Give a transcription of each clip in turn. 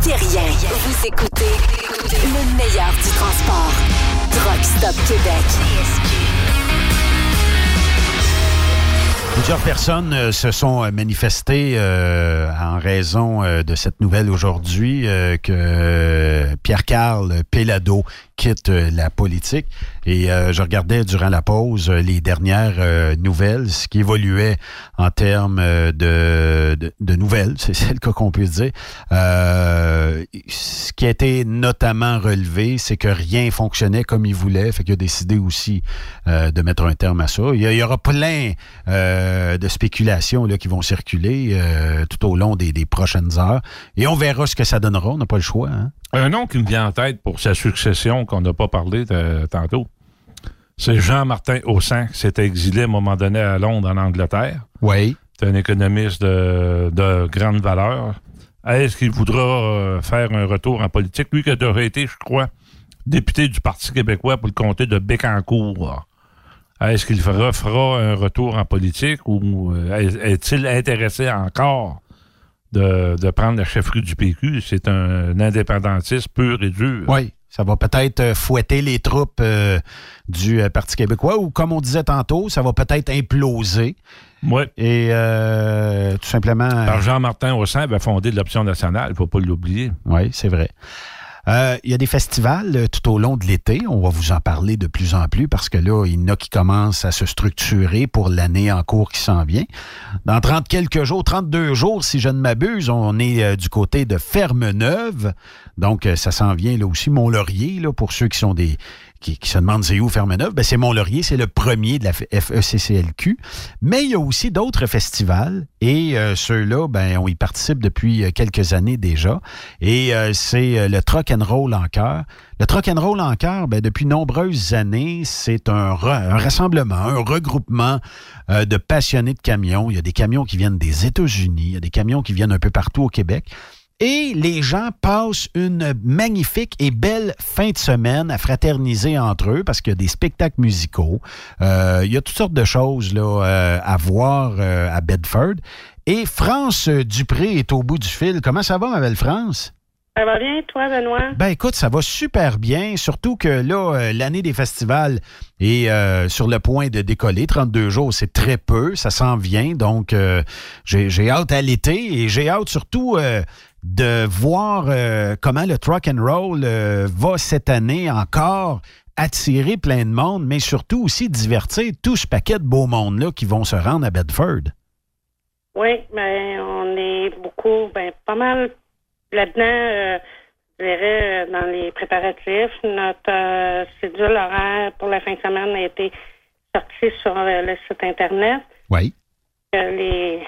rien. Vous écoutez le meilleur du transport. Truck Stop Québec. Plusieurs personnes se sont manifestées en raison de cette nouvelle aujourd'hui que Pierre-Carl Péladeau quitte la politique. Et je regardais durant la pause les dernières nouvelles, ce qui évoluait en termes de nouvelles, c'est le cas qu'on peut dire. Ce qui a été notamment relevé, c'est que rien fonctionnait comme il voulait, fait qu'il a décidé aussi de mettre un terme à ça. Il y aura plein de spéculations là, qui vont circuler tout au long des prochaines heures. Et on verra ce que ça donnera. On n'a pas le choix. Hein? Un nom qui me vient en tête pour sa succession qu'on n'a pas parlé tantôt, c'est Jean-Martin Haussan qui s'était exilé à un moment donné à Londres, en Angleterre. Oui. C'est un économiste de grande valeur. Est-ce qu'il voudra faire un retour en politique? Lui qui aurait été, je crois, député du Parti québécois pour le comté de Bécancour. Est-ce qu'il fera un retour en politique ou est-il intéressé encore de prendre la chefferie du PQ? C'est un indépendantiste pur et dur. Oui, ça va peut-être fouetter les troupes du Parti québécois ou, comme on disait tantôt, ça va peut-être imploser. Oui. Et tout simplement... Par Jean-Martin Haussan avait fondé l'Option nationale, il ne faut pas l'oublier. Oui, c'est vrai. Il y a des festivals tout au long de l'été. On va vous en parler de plus en plus parce que là, il y en a qui commencent à se structurer pour l'année en cours qui s'en vient. Dans 32 jours, si je ne m'abuse, on est du côté de Ferme-Neuve. Donc, ça s'en vient là aussi. Mont-Laurier, là, pour ceux qui sont qui se demandent c'est où Ferme-Neuve, ben c'est Mont-Laurier, c'est le premier de la FECCLQ. Mais il y a aussi d'autres festivals et ceux-là, ben on y participe depuis quelques années déjà. Et c'est le Truck and Roll en Cœur. Le Truck and Roll en Cœur, ben depuis nombreuses années, c'est un rassemblement, un regroupement de passionnés de camions. Il y a des camions qui viennent des États-Unis, il y a des camions qui viennent un peu partout au Québec. Et les gens passent une magnifique et belle fin de semaine à fraterniser entre eux parce qu'il y a des spectacles musicaux. Il y a toutes sortes de choses là, à voir à Bedford. Et France Dupré est au bout du fil. Comment ça va, ma belle France? Ça va bien, toi, Benoît? Ben écoute, ça va super bien, surtout que là, l'année des festivals est sur le point de décoller. 32 jours, c'est très peu, ça s'en vient. Donc, j'ai hâte à l'été et j'ai hâte surtout de voir comment le Truck and Roll va cette année encore attirer plein de monde, mais surtout aussi divertir tout ce paquet de beau monde-là qui vont se rendre à Bedford. Oui, ben on est beaucoup, pas mal là-dedans, je dirais, dans les préparatifs. Notre cédule horaire pour la fin de semaine a été sortie sur le site Internet. Oui. Les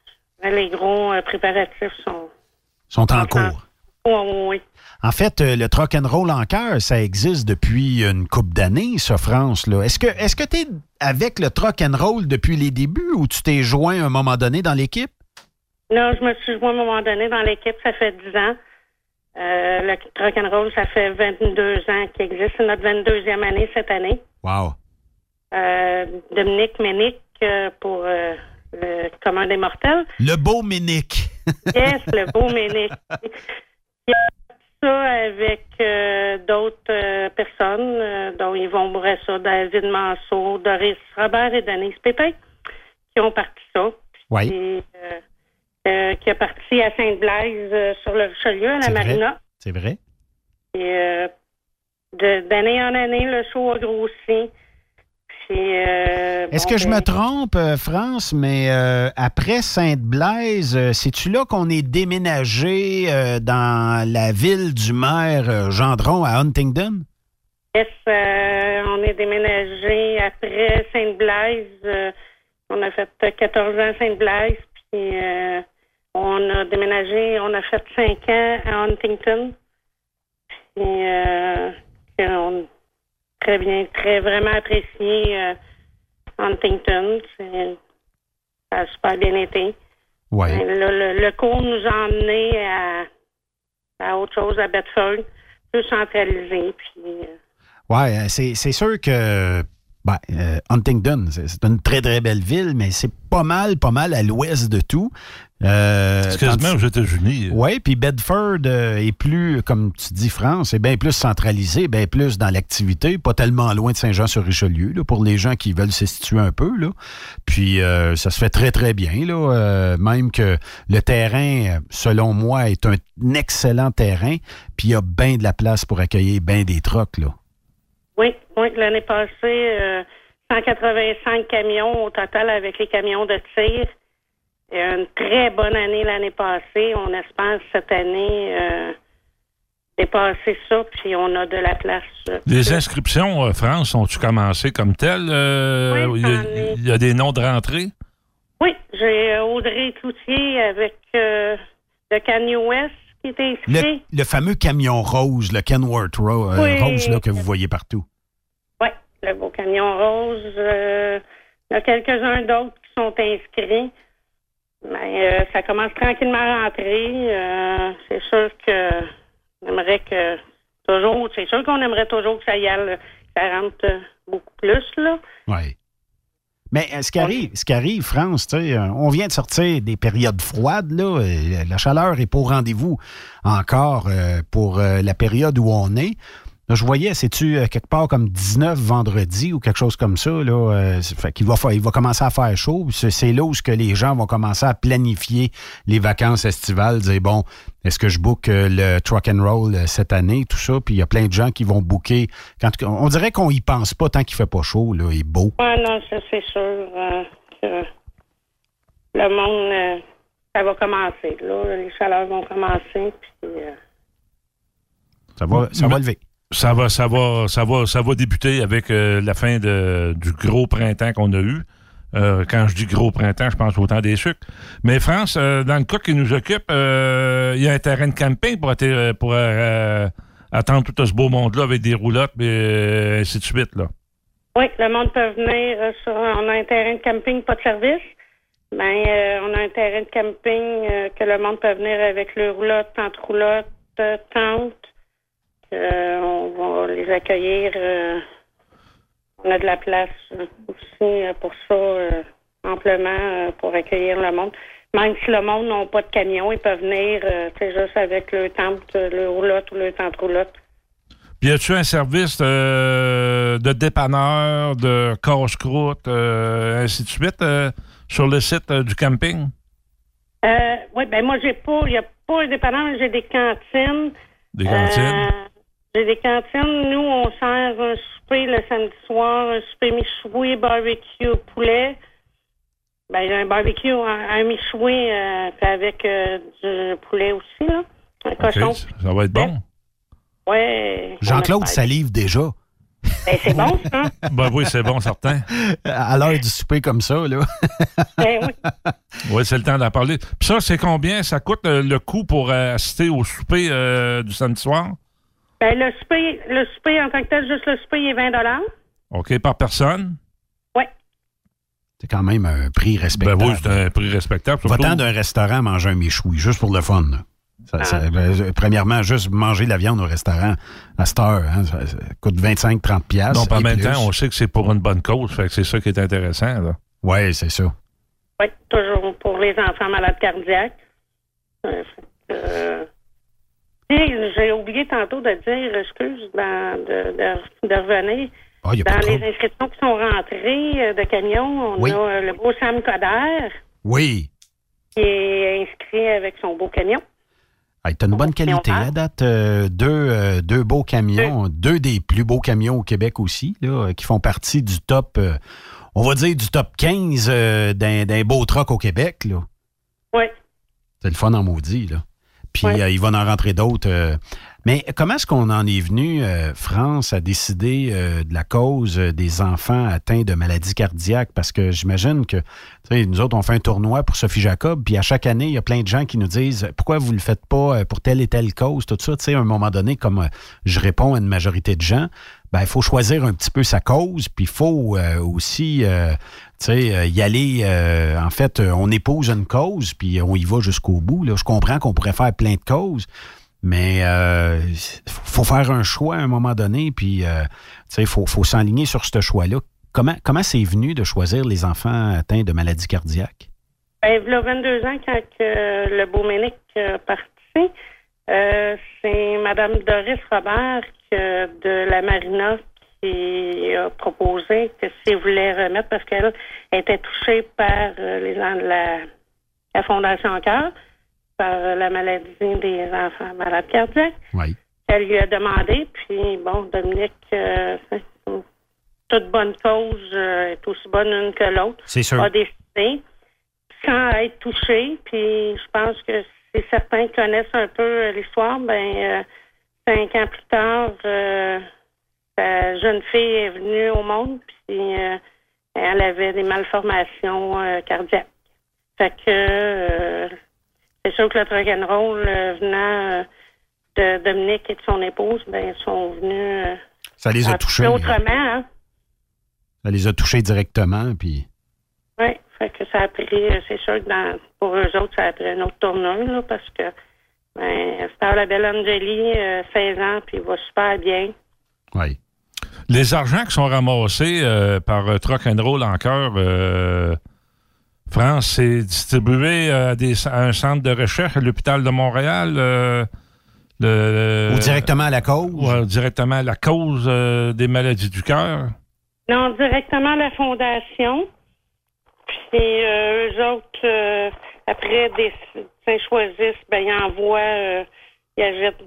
gros préparatifs sont en cours. Oui. En fait, le Truck and Roll en Cœur, ça existe depuis une couple d'années, ça, France. Là. Est-ce que tu es avec le Truck and Roll depuis les débuts ou tu t'es joint à un moment donné dans l'équipe? Non, je me suis joint à un moment donné dans l'équipe, ça fait 10 ans. Le Truck and Roll, ça fait 22 ans qu'il existe. C'est notre 22e année cette année. Wow. Dominique Ménic pour le commun des mortels. Le beau Ménic. Yes, le beau Ménic. Il y a ça avec d'autres personnes, dont Yvon Bourassa, David Manceau, Doris Robert et Denise Pépin, qui ont parti ça. Oui. Qui a parti à Sainte-Blaise sur le Richelieu, à la Marina. C'est vrai. Et d'année en année, le show a grossi. Est-ce que je me trompe, France, mais après Sainte-Blaise, c'est-tu là qu'on est déménagé dans la ville du maire Gendron à Huntingdon? Yes, on est déménagé après Sainte-Blaise. On a fait 14 ans à Sainte-Blaise, puis on a déménagé, on a fait 5 ans à Huntington. Puis on très bien, vraiment apprécié Huntington. Ça a super bien été. Ouais. Le cours nous a emmenés à autre chose, à Bedford, plus centralisé. Puis, ouais, c'est sûr que Huntingdon, c'est une très, très belle ville, mais c'est pas mal à l'ouest de tout. C'est quasiment aux États-Unis. Oui, puis Bedford est plus, comme tu dis, France, est bien plus centralisé, bien plus dans l'activité, pas tellement loin de Saint-Jean-sur-Richelieu, là, pour les gens qui veulent se situer un peu. Là. Puis ça se fait très, très bien. Là, même que le terrain, selon moi, est un excellent terrain, puis il y a bien de la place pour accueillir bien des trucks, là. Oui, l'année passée, 185 camions au total avec les camions de tir. Une très bonne année l'année passée. On espère cette année dépasser ça, puis on a de la place. Les inscriptions, France, ont-tu commencé comme telles? Oui, il y a des noms de rentrée? Oui, j'ai Audrey Cloutier avec le Kanye West qui était inscrit. Le fameux camion rose, le Kenworth Rose là, que vous voyez partout. Oui, le beau camion rose. Il y a quelques-uns d'autres qui sont inscrits. Mais ça commence tranquillement à rentrer. C'est sûr que c'est sûr qu'on aimerait toujours que ça y aille, que ça rentre beaucoup plus, là. Oui. Mais ce qui arrive, France, on vient de sortir des périodes froides, là. La chaleur est pas au rendez-vous encore pour la période où on est. Là, je voyais, c'est-tu quelque part comme 19 vendredi ou quelque chose comme ça, là? Fait qu'il il va commencer à faire chaud. C'est là où que les gens vont commencer à planifier les vacances estivales, dire, bon, est-ce que je book le truck and roll cette année, tout ça? Puis il y a plein de gens qui vont booker. On dirait qu'on y pense pas tant qu'il fait pas chaud, là, et beau. Oui, non, ça, c'est sûr que le monde, ça va commencer, là. Les chaleurs vont commencer, puis... Ça va lever. Ça va débuter avec la fin du gros printemps qu'on a eu. Quand je dis gros printemps, je pense au temps des sucres. Mais France, dans le cas qui nous occupe, il y a un terrain de camping pour attendre tout ce beau monde-là avec des roulottes et ainsi de suite, là. Oui, le monde peut venir on a un terrain de camping, pas de service. Mais on a un terrain de camping que le monde peut venir avec le roulotte, tente-roulotte, tente. On va les accueillir. On a de la place aussi pour ça, amplement pour accueillir le monde. Même si le monde n'a pas de camion, ils peuvent venir juste avec le tente, le roulotte ou le tente-roulotte. Puis y a-tu un service de dépanneur, de casse-croûte, ainsi de suite, sur le site du camping? Oui, ben moi, il n'y a pas un dépanneur, mais j'ai des cantines. Des cantines? J'ai des cantines. Nous, on sert un souper le samedi soir, un souper michoui, barbecue poulet. Ben, un barbecue, un michoui avec du poulet aussi, là. Un cochon. Ça va être bon. Oui. Jean-Claude salive déjà. Ben, c'est bon, ça. Ben oui, c'est bon, certain. À l'heure du souper comme ça, là. Ben oui. Oui, c'est le temps d'en parler. Puis ça, c'est combien? Ça coûte le coût pour assister au souper du samedi soir? Ben, le souper en tant que tel, juste le souper, est 20 $. OK, par personne? Oui. C'est quand même un prix respectable. Ben oui, c'est un prix respectable. Va-t'en d'un restaurant manger un méchoui, juste pour le fun, là. Premièrement, juste manger de la viande au restaurant à cette heure, hein, ça coûte 25-30$. Donc, en même temps, on sait que c'est pour une bonne cause, fait que c'est ça qui est intéressant, là. Oui, c'est ça. Oui, toujours pour les enfants malades cardiaques. J'ai oublié tantôt de dire, excuse, de revenir. Dans les inscriptions qui sont rentrées de camions, on a le beau Sam Coder. Oui. Qui est inscrit avec son beau camion. Hey, t'as une bonne qualité à date. Deux beaux camions, deux des plus beaux camions au Québec aussi, là, qui font partie du top, on va dire du top 15 d'un beau truck au Québec. Là. Oui. C'est le fun en maudit, là. Puis il va en rentrer d'autres. Mais comment est-ce qu'on en est venu, France, à décider de la cause des enfants atteints de maladies cardiaques? Parce que j'imagine que, nous autres, on fait un tournoi pour Sophie Jacob, puis à chaque année, il y a plein de gens qui nous disent « Pourquoi vous ne le faites pas pour telle et telle cause? » Tout ça, tu sais, à un moment donné, comme je réponds à une majorité de gens, ben il faut choisir un petit peu sa cause, puis il faut aussi, y aller. En fait, on épouse une cause, puis on y va jusqu'au bout. Là. Je comprends qu'on pourrait faire plein de causes, mais faut faire un choix à un moment donné, puis il faut s'enligner sur ce choix-là. comment c'est venu de choisir les enfants atteints de maladies cardiaques? Ben, il y a 22 ans, quand le beau Ménic est parti, c'est Mme Doris Robert de la Marina qui a proposé que s'il voulait remettre, parce qu'elle était touchée par les gens de la Fondation Cœur, par la maladie des enfants malades cardiaques. Oui. Elle lui a demandé, puis bon, Dominique, toute bonne cause est aussi bonne l'une que l'autre. C'est sûr. A décidé, sans être touché, puis je pense que si certains connaissent un peu l'histoire, 5 ans plus tard, sa jeune fille est venue au monde, puis elle avait des malformations cardiaques. Fait que c'est sûr que le rock'n'roll venant de Dominique et de son épouse, ils sont venus ça les a touchés autrement. Hein? Ça les a touchés directement, puis... Oui, fait que ça a pris, c'est sûr que pour eux autres, ça a pris une autre tournure, là, parce que c'était la belle Angélie, 16 ans, puis il va super bien. Oui. Les argents qui sont ramassés par Truck and Roll en cœur, France, c'est distribué à un centre de recherche à l'hôpital de Montréal. Ou directement à la cause? Ou directement à la cause des maladies du cœur? Non, directement à la Fondation. Puis eux autres, après, ils choisissent, ils envoient, ils achètent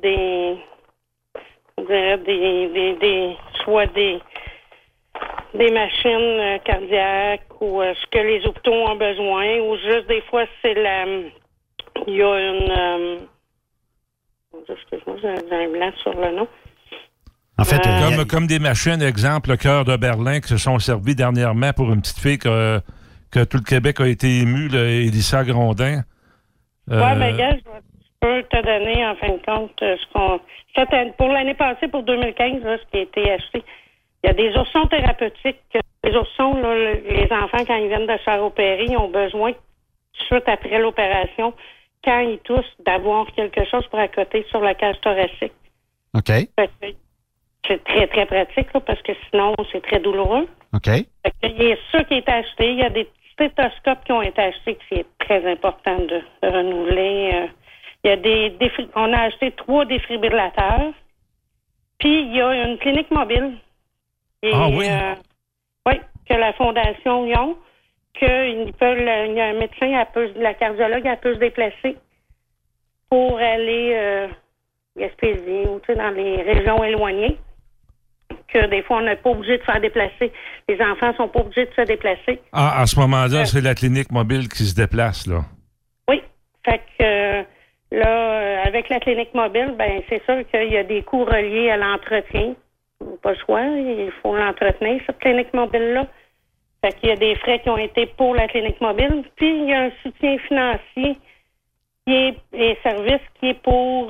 des machines cardiaques ou ce que les hôpitaux ont besoin, ou juste des fois, il y a une... excuse-moi, j'ai un blanc sur le nom. En fait, comme des machines, exemple, le Cœur de Berlin, qui se sont servies dernièrement pour une petite fille que tout le Québec a été ému, là, Élissa Grondin. Oui, mais gars, je peux te donner, en fin de compte, pour l'année passée, pour 2015, là, ce qui a été acheté. Il y a des oursons thérapeutiques. Les oursons, là, les enfants, quand ils viennent de se faire opérer, ils ont besoin, tout de suite après l'opération, quand ils toussent, d'avoir quelque chose pour accoter sur la cage thoracique. OK. C'est très, très pratique, là, parce que sinon, c'est très douloureux. OK. Il y a ça qui est acheté. Il y a des stéthoscopes qui ont été achetés, qui est très important de renouveler. Il y a on a acheté 3 défibrillateurs. Puis, il y a une clinique mobile. Et, oui? Oui, que la Fondation Lyon, il y a un médecin, la cardiologue, elle peut se déplacer pour aller Gaspésie ou dans les régions éloignées. Que des fois, on n'est pas obligé de faire déplacer. Les enfants sont pas obligés de se déplacer. Ah, à ce moment-là, c'est la clinique mobile qui se déplace, là. Oui. Fait que là, avec la clinique mobile, c'est sûr qu'il y a des coûts reliés à l'entretien. Pas le choix, il faut l'entretenir, cette clinique mobile-là. Fait qu'il y a des frais qui ont été pour la clinique mobile. Puis, il y a un soutien financier et services qui est pour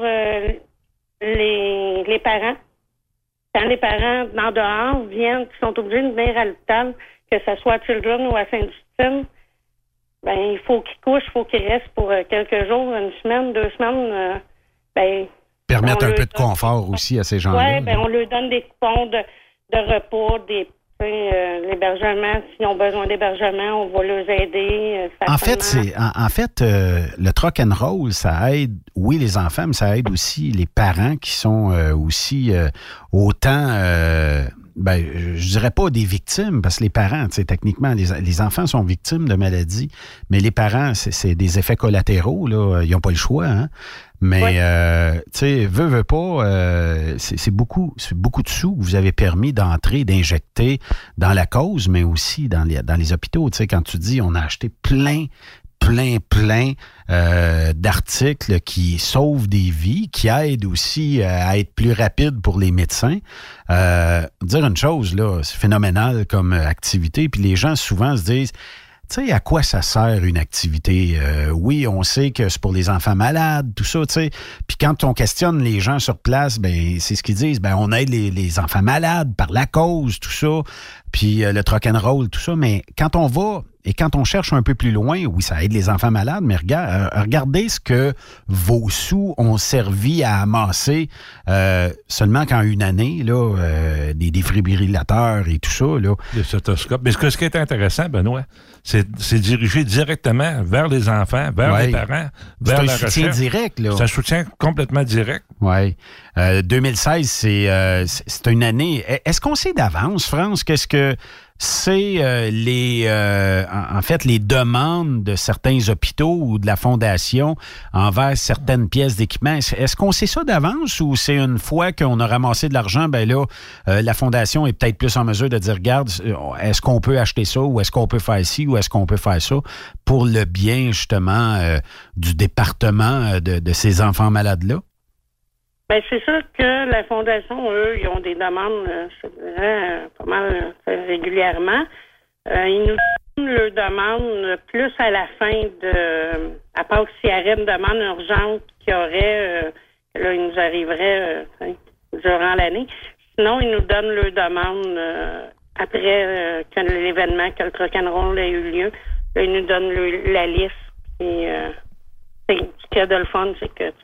les parents. Quand les parents, en dehors, viennent, qui sont obligés de venir à l'hôpital, que ce soit à Children ou à Sainte-Justine, il faut qu'ils couchent, il faut qu'ils restent pour quelques jours, une semaine, 2 semaines. Permettre un peu de confort aussi à ces gens-là. Oui, on leur donne des coupons de repas, l'hébergement. S'ils ont besoin d'hébergement, on va les aider. En fait, le Truck and Roll, ça aide, oui, les enfants, mais ça aide aussi les parents qui sont aussi autant, je dirais pas des victimes, parce que les parents, techniquement, les enfants sont victimes de maladies, mais les parents, c'est des effets collatéraux, là, ils n'ont pas le choix, hein. Mais, veut pas, c'est beaucoup de sous que vous avez permis d'entrer, d'injecter dans la cause, mais aussi dans les hôpitaux. Tu sais, quand tu dis, on a acheté plein d'articles qui sauvent des vies, qui aident aussi à être plus rapide pour les médecins. Dire une chose, là, c'est phénoménal comme activité, puis les gens souvent se disent... Tu sais, à quoi ça sert une activité? Oui, on sait que c'est pour les enfants malades, tout ça, tu sais. Puis quand on questionne les gens sur place, c'est ce qu'ils disent. On aide les enfants malades par la cause, tout ça. Puis le Truck and Roll, tout ça. Mais quand on va Et quand on cherche un peu plus loin, oui, ça aide les enfants malades, mais regardez ce que vos sous ont servi à amasser seulement qu'en une année, là, des défibrillateurs et tout ça. Là. Le stéthoscope. Mais ce qui est intéressant, Benoît, c'est dirigé directement vers les enfants, vers les parents, vers la recherche. C'est un soutien direct. Là. C'est un soutien complètement direct. Oui. 2016, c'est une année. Est-ce qu'on sait d'avance, France, qu'est-ce que c'est en fait les demandes de certains hôpitaux ou de la Fondation envers certaines pièces d'équipement? Est-ce qu'on sait ça d'avance ou c'est une fois qu'on a ramassé de l'argent, ben là, la Fondation est peut-être plus en mesure de dire, regarde, est-ce qu'on peut acheter ça ou est-ce qu'on peut faire ci ou est-ce qu'on peut faire ça pour le bien, justement, du département de ces enfants malades-là? Ben c'est sûr que la Fondation, eux, ils ont des demandes, je dirais, pas mal régulièrement. Ils nous donnent leurs demandes plus à la fin à part s'il y aurait une demande urgente qui aurait, là, ils nous arriverait durant l'année. Sinon, ils nous donnent leurs demandes après que l'événement, que le Rock'n'Roll ait eu lieu. Là, ils nous donnent la liste. Et ce qu'il y a de le fun, c'est que,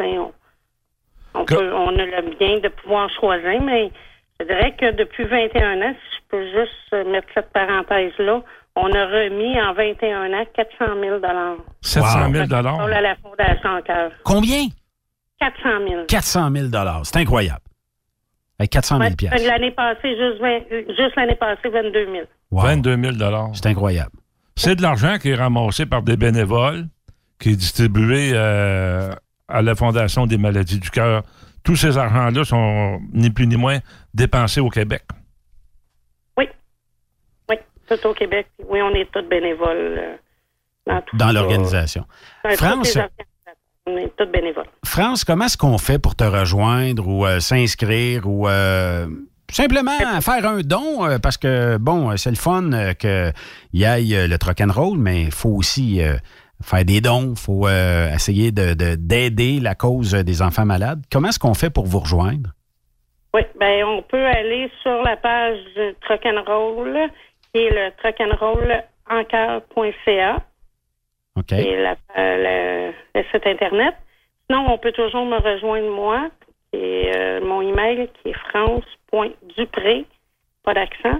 on a le bien de pouvoir choisir, mais je dirais que depuis 21 ans, si je peux juste mettre cette parenthèse-là, on a remis en 21 ans 400 000 $. 700 000 $? À la Fondation en cœur. Combien? 400 000 $. 400 000 $. C'est incroyable. Avec 400 000 $. L'année passée, juste l'année passée, 22 000 $. Wow. 22 000 $. C'est incroyable. C'est de l'argent qui est ramassé par des bénévoles, qui est distribué à la Fondation des maladies du cœur. Tous ces argents-là sont ni plus ni moins dépensés au Québec. Oui. Oui, tout au Québec. Oui, on est tous bénévoles dans l'organisation. France, on est tous bénévoles. France, comment est-ce qu'on fait pour te rejoindre ou s'inscrire ou simplement faire un don? Parce que, bon, c'est le fun qu'il y ait le Rock'n'Roll, mais il faut aussi faire des dons, il faut essayer d'aider la cause des enfants malades. Comment est-ce qu'on fait pour vous rejoindre? Oui, bien, on peut aller sur la page du Rock'n'Roll, qui est le rock'n'rollencœur.ca. OK. Et le site Internet. Sinon, on peut toujours me rejoindre moi. Et mon email qui est france.dupré, pas d'accent,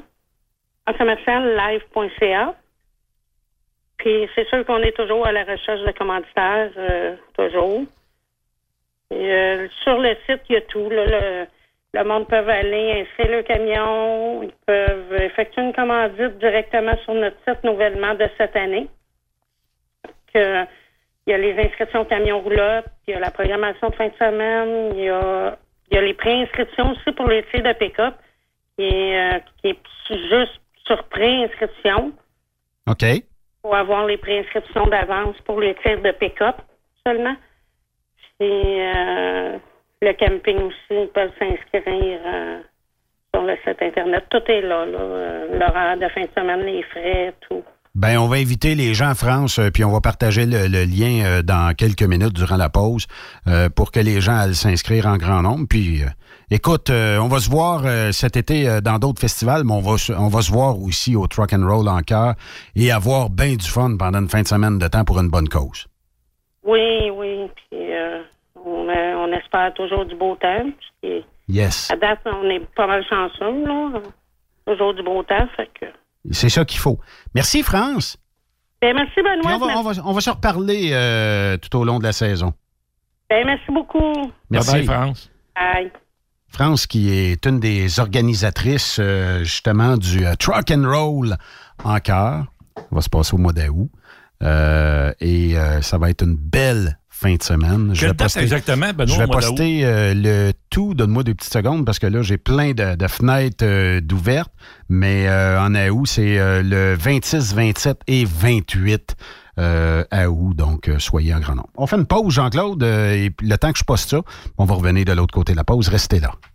@live.ca. Puis c'est sûr qu'on est toujours à la recherche de commanditaires, toujours. Et, sur le site, il y a tout. Là, le monde peut aller inscrire le camion. Ils peuvent effectuer une commandite directement sur notre site nouvellement de cette année. Il y a les inscriptions camion roulotte, il y a la programmation de fin de semaine, il y a les préinscriptions aussi pour les tirs de pick-up, qui est juste sur préinscription. OK. Pour avoir les préinscriptions d'avance pour les tirs de pick-up seulement. Puis le camping aussi, ils peuvent s'inscrire sur le site Internet. Tout est là. L'horaire de fin de semaine, les frais, tout. Ben, on va inviter les gens en France, puis on va partager le lien dans quelques minutes durant la pause pour que les gens aillent s'inscrire en grand nombre. Puis, écoute, on va se voir cet été dans d'autres festivals, mais on va se voir aussi au Rock'n'Roll en cœur et avoir bien du fun pendant une fin de semaine de temps pour une bonne cause. Oui. Puis, on espère toujours du beau temps. Puis, yes. À date, on est pas mal chanceux, là. Toujours du beau temps, fait que... C'est ça qu'il faut. Merci, France. Ben, merci, Benoît. On va se reparler tout au long de la saison. Ben, merci beaucoup. Merci, bye, France. Bye. France, qui est une des organisatrices, justement, du Rock'n'Roll en cœur. Ça va se passer au mois d'août. Et ça va être une belle fin de semaine. Quelle date exactement, Benoît? Je vais poster le tout. Donne-moi 2 petites secondes parce que là, j'ai plein de fenêtres d'ouvertes. Mais en août, c'est le 26, 27 et 28 à août. Donc, soyez en grand nombre. On fait une pause, Jean-Claude. Et le temps que je poste ça, on va revenir de l'autre côté de la pause. Restez là.